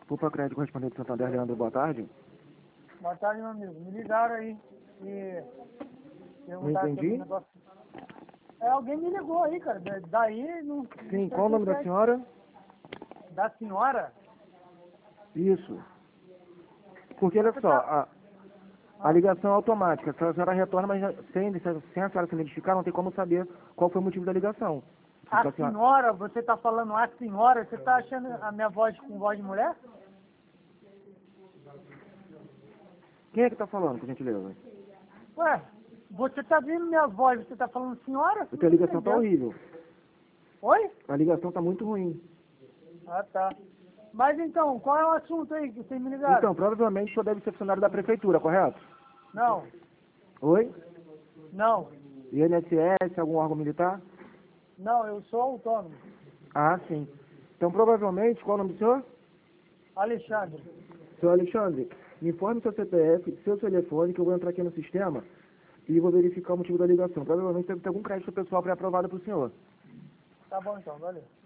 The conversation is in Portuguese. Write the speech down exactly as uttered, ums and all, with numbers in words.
Poupa Crédito correspondente Santander, Leandro, boa tarde. Boa tarde, meu amigo. Me ligaram aí e perguntaram Não entendi. sobre o negócio. É, alguém me ligou aí, cara. Da- Daí não. Sim, não sei qual o quem nome que da é. senhora? Da senhora? Isso. Porque, olha Você só, tá. a, a Ah, ligação é automática. Se a senhora retorna, mas já- sem, sem a senhora se identificar, não tem como saber qual foi o motivo da ligação. a Então, a senhora... senhora, você tá falando a senhora, você tá achando a minha voz com voz de mulher? Quem é que está falando, por gentileza? Ué, você tá vendo minha voz, você tá falando senhora? Porque a Não tô ligação está entendendo. horrível. Oi? A ligação está muito ruim. Ah, tá. Mas então, qual é o assunto aí que vocês me ligaram? Então, provavelmente o senhor deve ser funcionário da prefeitura, correto? Não, Oi? não, I N S S, algum órgão militar? não, eu sou autônomo. Ah, sim. Então, provavelmente, qual é o nome do senhor? Alexandre. Senhor Alexandre, me informe seu C P F, seu telefone, que eu vou entrar aqui no sistema e vou verificar o motivo da ligação. Provavelmente deve ter algum crédito pessoal pré-aprovado para o senhor. Tá bom então, valeu.